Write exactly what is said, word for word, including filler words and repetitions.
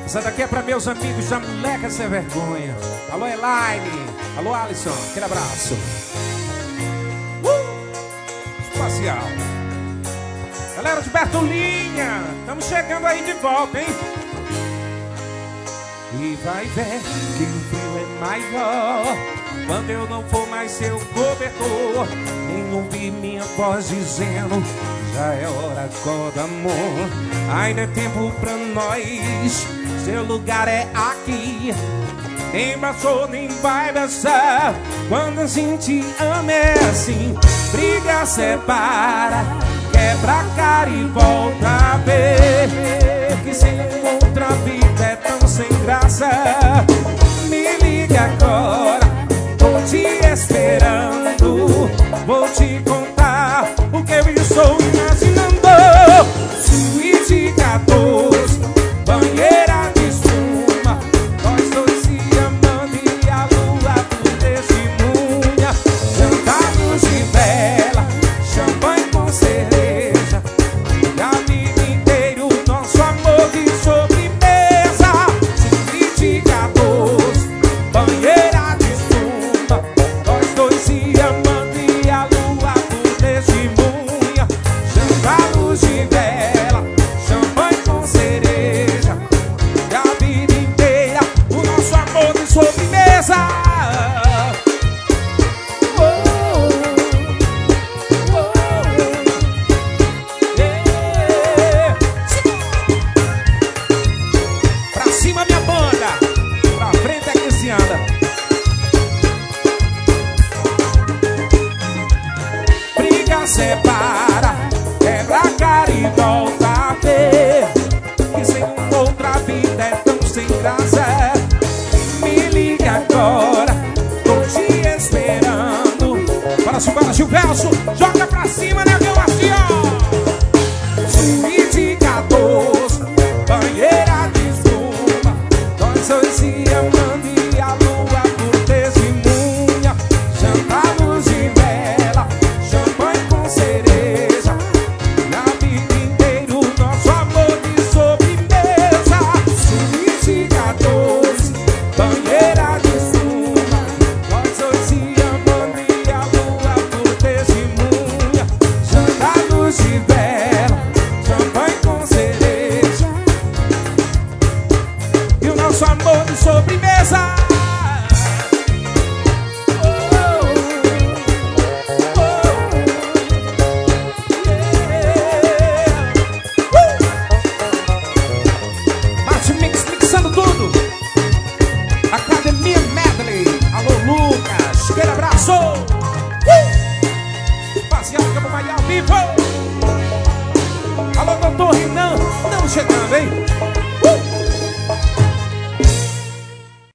Essa daqui é pra meus amigos da Moleca Sem Vergonha. Alô, Elaine. Alô, Alisson. Aquele abraço. Uh! Espacial. Galera de Bertolinha, estamos chegando aí de volta, hein? E vai ver que o frio é maior quando eu não for mais seu cobertor, nem ouvir minha voz dizendo já é hora, acorda, amor. Ainda é tempo pra nós, seu lugar é aqui. Nem passou, nem vai passar. Quando a gente ama é assim. Briga, separa, quebra a cara e volta a ver que sem outra vida é tão sem graça. Me liga agora, tô te esperando. Vou te contar o que eu estou imaginando. Suíte quatorze, banheira de espuma, nós dois se amando e a lua por testemunha. Jantarmos de vela, champanhe com cereja, e a vida inteira o nosso amor de sobremesa. Suíte quatorze, banheira de espuma, nós dois se amando e a lua por testemunha. Jantarmos de vela, champanhe com cereja, e a vida inteira o nosso amor de sobremesa. Oh, oh, oh, yeah. Pra cima, minha banda, pra frente é que se anda. Briga, separa, quebra a cara e volta a ver que sem outra vida é tão sem graça. Me liga agora, tô te esperando. Bora, bora, Gilberto, joga pra cima, negão, assim, ó. Suíte quatorze, banheira de espuma, nós dois se amando e a lua por testemunha. Jantarmos de vela, champanhe com cereja, e a vida inteira o nosso amor de sobremesa. Suíte quatorze, banheira de espuma, nós dois se amando e a lua por testemunha. Jantarmos de vela, champanhe com cereja, e o nosso amor de sobremesa. Mate Mix, mixando tudo. Academia Medley. Alô, Lucas. Aquele abraço. Uh! Facial do Campo Maior, vivo. Alô, doutor Renan. Estamos chegando, hein?